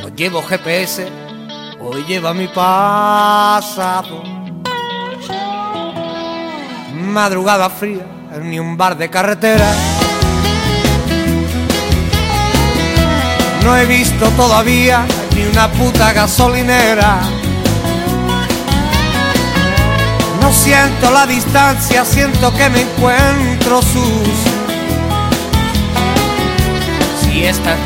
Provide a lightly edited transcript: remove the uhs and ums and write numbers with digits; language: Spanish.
No llevo GPS, hoy lleva mi pasado. Madrugada fría, ni un bar de carretera. No he visto todavía ni una puta gasolinera. No siento la distancia, siento que me encuentro sus. Si esta